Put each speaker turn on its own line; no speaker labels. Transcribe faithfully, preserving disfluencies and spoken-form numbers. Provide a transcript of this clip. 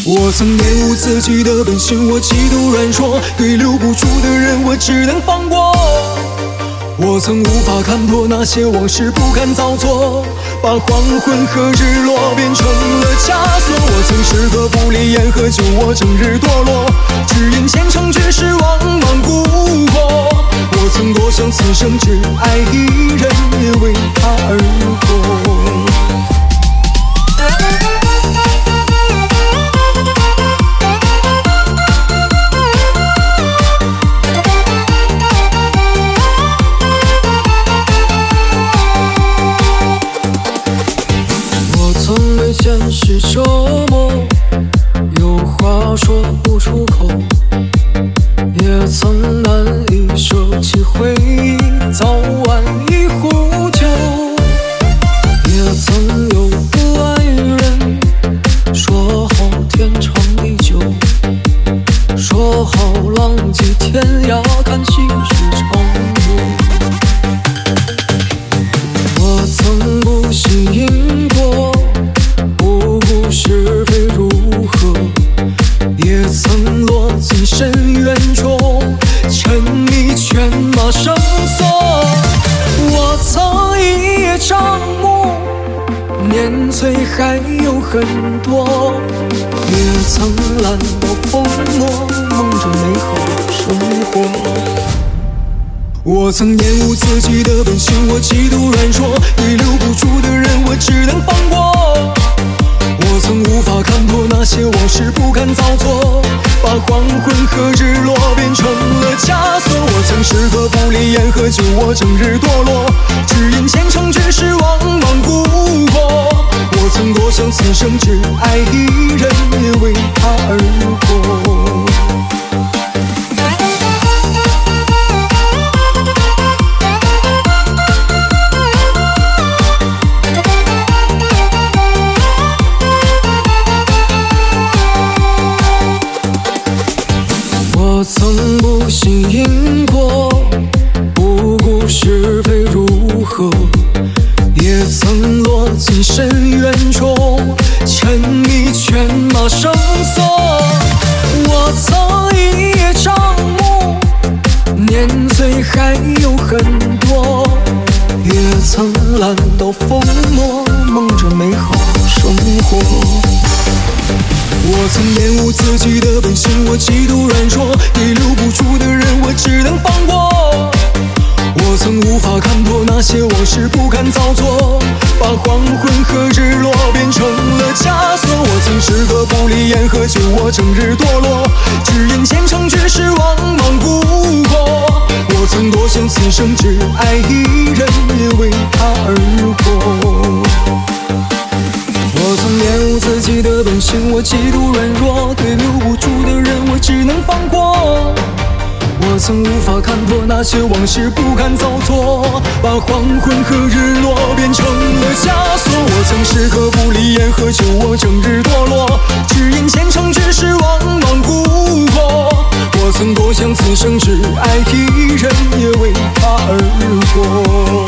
我曾厌恶自己的本性，我极度软弱，对留不住的人我只能放过。我曾无法看破那些往事，不敢造作，把黄昏和日落变成了枷锁。我曾时刻不离烟和酒，我整日堕落，只因前程局势往往辜负。我曾多想此生只爱一人，也为他而活。现实折磨，有话说不出口，也曾难以舍弃回忆，早晚一壶酒。也曾有个爱人，说好天长地久，说好浪迹天涯，看细水长流。我曾不信因果，是非如何，也曾落进深渊中，沉迷犬马声色。我曾一叶障目，年岁还有很多，也曾懒惰疯魔，梦着美好生活。我曾厌恶自己的本性，我极度软弱，对留不住的人我只能放过。我曾无法看破那些往事，不敢造作，把黄昏和日落变成了枷锁。我曾时刻不离烟和酒，我整日堕落，只因前程局势往往辜负。我曾多想此生只爱一人，也为他而活。我曾不信因果，不顾是非如何，也曾落进深渊中，沉迷犬马声色。我曾一叶障目，年岁还有很多，也曾懒惰疯魔，梦着美好生活。我曾厌恶自己的本性，我极度软弱，对留不住的人我只能放过。我曾无法看破那些往事，不敢造作，把黄昏和日落变成了枷锁。我曾时刻不离烟和酒，我整日堕落，只因前程局势往往辜负。我曾多想此生只爱一人，也为他而活。我曾厌恶自己的本性，我极度软弱，对留不住的人我只能放过。我曾无法看破那些往事，不敢造作，把黄昏和日落变成了枷锁。我曾时刻不离烟和酒，我整日堕落，只因前程局势往往辜负。我曾多想此生只爱一人，也为他而活。